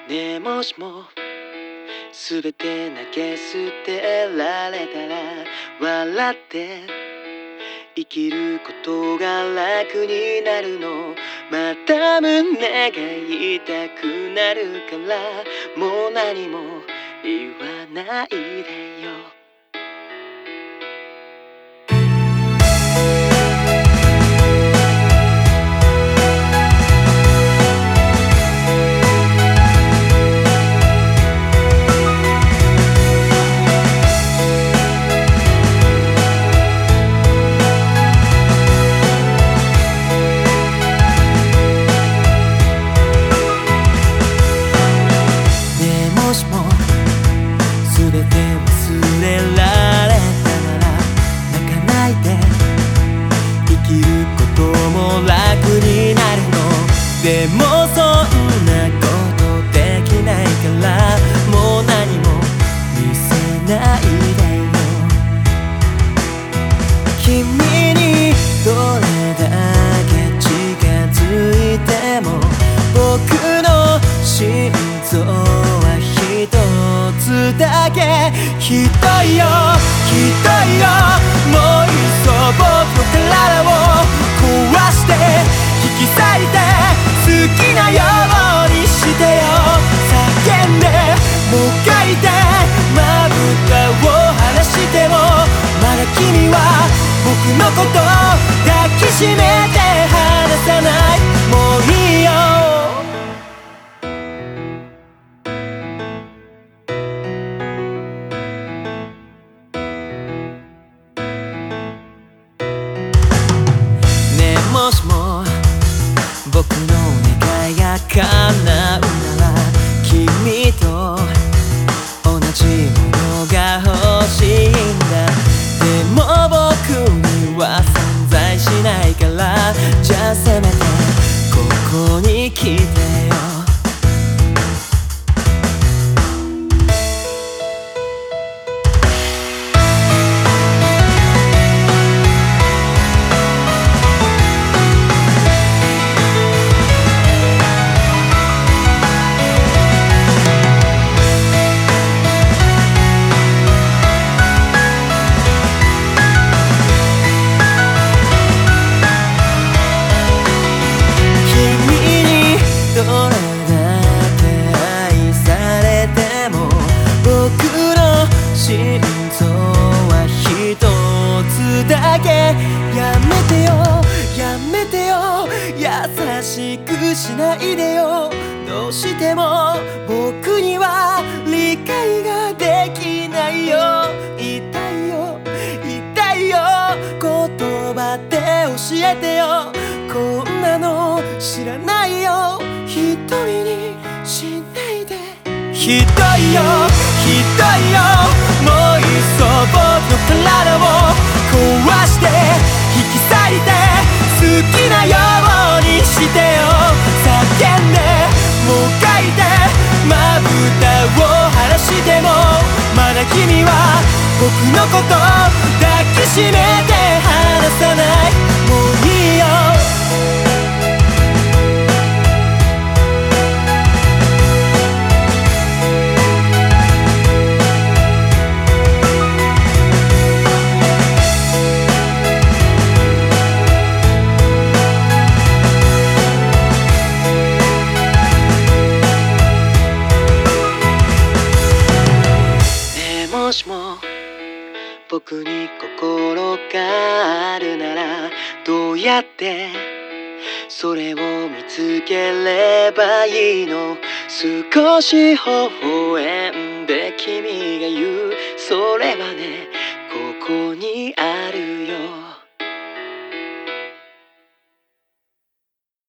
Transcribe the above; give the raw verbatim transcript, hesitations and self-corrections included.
ねえもしもすべて投げ捨てられたら笑って生きることが楽になるの。また胸が痛くなるからもう何も言わないでよ。もしもすべて忘れられたなら泣かないで生きることも楽になるの。でもそんなことできないからもう何も見せないでよ。君にどれだけ近づいても僕の心臓一つだけひどいよひどいよ。もういっそ僕の体を壊して引き裂いて好きなようにしてよ。叫んでもがいてまぶたを晴らしてもまだ君は僕のこと抱きしめて離さない。もういいよ。もしも僕の願いが叶うなら君と同じものが欲しいんだ。でも僕には存在しないからじゃあせめてここに来てよ。どれだけ愛されても僕の心臓は一つだけ。やめてよやめてよ優しくしないでよ。どうしても僕には理解ができないよ。痛いよ痛いよ言葉で教えてよ。こんなの知らないよ。一人にしないで。ひどいよひどいよ。もういっそ僕の体を壊して引き裂いて好きなようにしてよ。叫んでもがいてまぶたを晴らしてもまだ君は僕のこと抱きしめて離さない。もういいよ。もしも僕に心があるならどうやってそれを見つければいいの。少し微笑んで君が言うそれはね